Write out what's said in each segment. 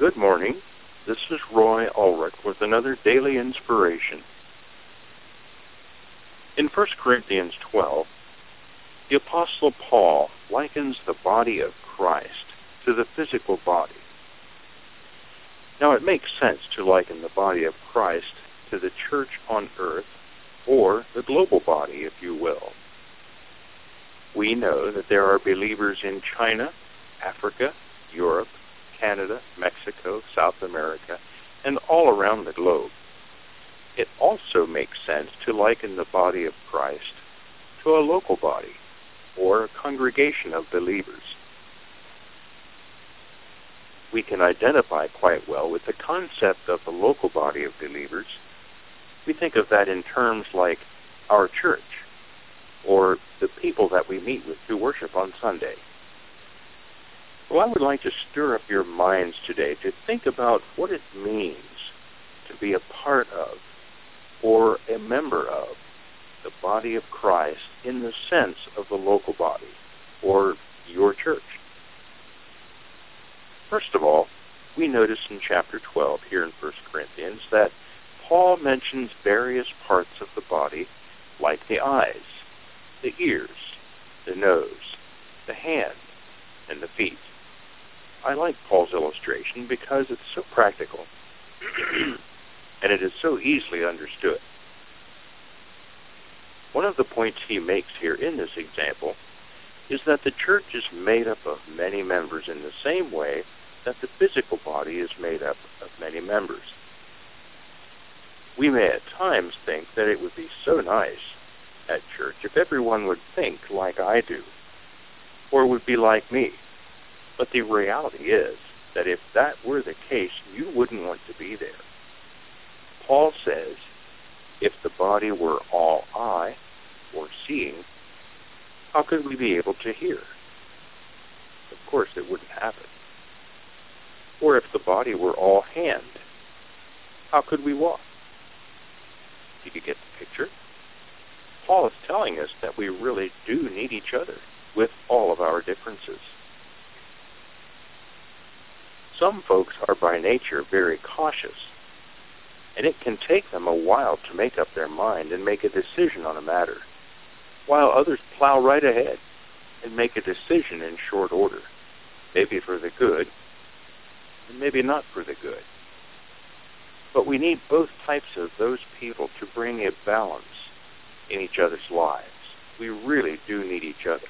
Good morning. This is Roy Ulrich with another daily inspiration. In 1 Corinthians 12, the Apostle Paul likens the body of Christ to the physical body. Now, it makes sense to liken the body of Christ to the church on earth, or the global body, if you will. We know that there are believers in China, Africa, Europe, Canada, Mexico, South America, and all around the globe. It also makes sense to liken the body of Christ to a local body, or a congregation of believers. We can identify quite well with the concept of the local body of believers. We think of that in terms like our church, or the people that we meet with to worship on Sunday. Well, I would like to stir up your minds today to think about what it means to be a part of, or a member of, the body of Christ in the sense of the local body, or your church. First of all, we notice in chapter 12 here in 1 Corinthians that Paul mentions various parts of the body like the eyes, the ears, the nose, the hand, and the feet. I like Paul's illustration because it's so practical and it is so easily understood. One of the points he makes here in this example is that the church is made up of many members in the same way that the physical body is made up of many members. We may at times think that it would be so nice at church if everyone would think like I do, or would be like me. But the reality is that if that were the case, you wouldn't want to be there. Paul says, if the body were all eye, or seeing, how could we be able to hear? Of course, it wouldn't happen. Or if the body were all hand, how could we walk? Did you get the picture? Paul is telling us that we really do need each other with all of our differences. Some folks are by nature very cautious, and it can take them a while to make up their mind and make a decision on a matter, while others plow right ahead and make a decision in short order, maybe for the good, and maybe not for the good. But we need both types of those people to bring a balance in each other's lives. We really do need each other.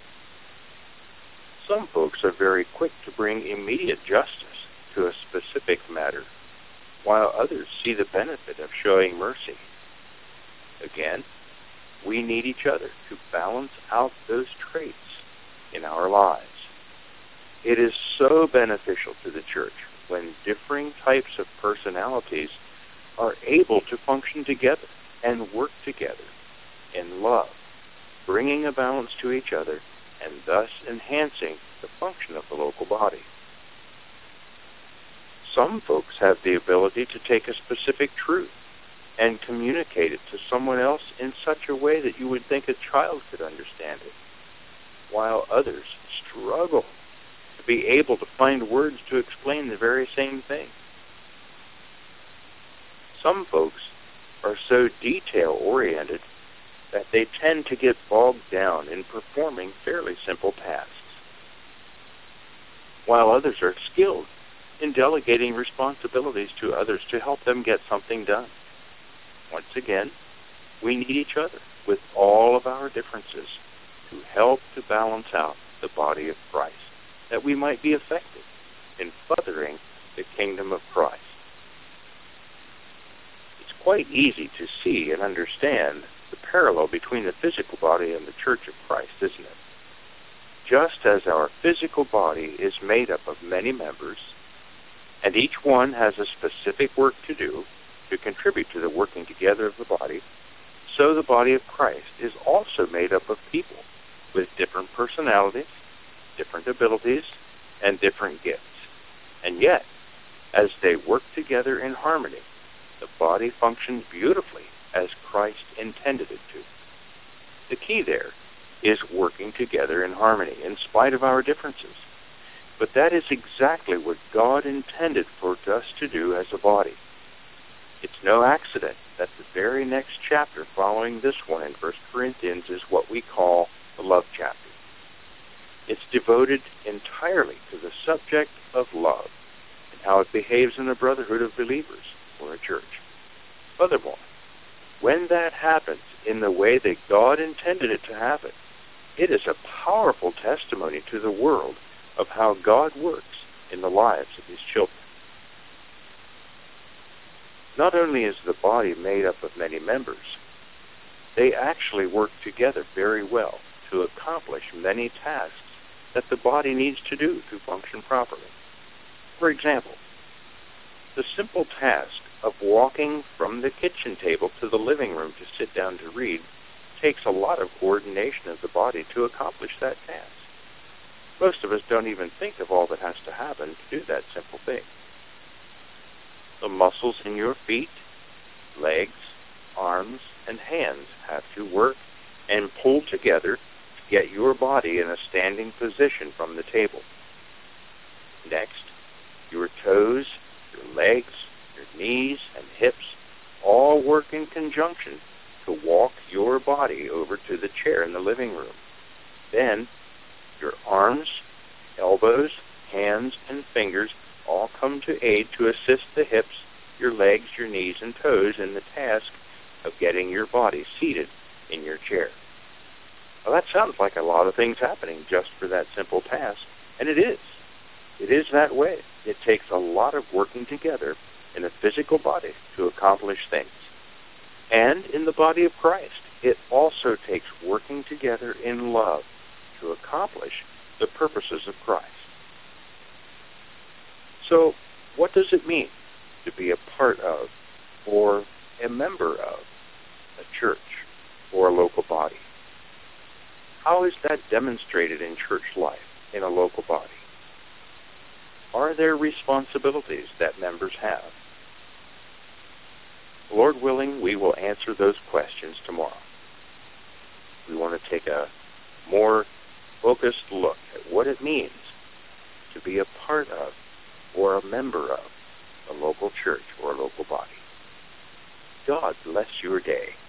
Some folks are very quick to bring immediate justice to a specific matter, while others see the benefit of showing mercy. Again, we need each other to balance out those traits in our lives. It is so beneficial to the church when differing types of personalities are able to function together and work together in love, bringing a balance to each other and thus enhancing the function of the local body. Some folks have the ability to take a specific truth and communicate it to someone else in such a way that you would think a child could understand it, while others struggle to be able to find words to explain the very same thing. Some folks are so detail-oriented that they tend to get bogged down in performing fairly simple tasks, while others are skilled in delegating responsibilities to others to help them get something done. Once again, we need each other with all of our differences to help to balance out the body of Christ, that we might be effective in furthering the kingdom of Christ. It's quite easy to see and understand the parallel between the physical body and the church of Christ, isn't it? Just as our physical body is made up of many members, and each one has a specific work to do to contribute to the working together of the body, so the body of Christ is also made up of people with different personalities, different abilities, and different gifts. And yet, as they work together in harmony, the body functions beautifully as Christ intended it to. The key there is working together in harmony in spite of our differences. But that is exactly what God intended for us to do as a body. It's no accident that the very next chapter following this one in 1 Corinthians is what we call the love chapter. It's devoted entirely to the subject of love and how it behaves in a brotherhood of believers or a church. Furthermore, when that happens in the way that God intended it to happen, it is a powerful testimony to the world of how God works in the lives of His children. Not only is the body made up of many members, they actually work together very well to accomplish many tasks that the body needs to do to function properly. For example, the simple task of walking from the kitchen table to the living room to sit down to read takes a lot of coordination of the body to accomplish that task. Most of us don't even think of all that has to happen to do that simple thing. The muscles in your feet, legs, arms, and hands have to work and pull together to get your body in a standing position from the table. Next, your toes, your legs, your knees, and hips all work in conjunction to walk your body over to the chair in the living room. Then, your arms, elbows, hands, and fingers all come to aid to assist the hips, your legs, your knees, and toes in the task of getting your body seated in your chair. Well, that sounds like a lot of things happening just for that simple task, and it is. It is that way. It takes a lot of working together in a physical body to accomplish things. And in the body of Christ, it also takes working together in love to accomplish the purposes of Christ. So, what does it mean to be a part of or a member of a church or a local body? How is that demonstrated in church life in a local body? Are there responsibilities that members have? Lord willing, we will answer those questions tomorrow. We want to take a more focused look at what it means to be a part of or a member of a local church or a local body. God bless your day.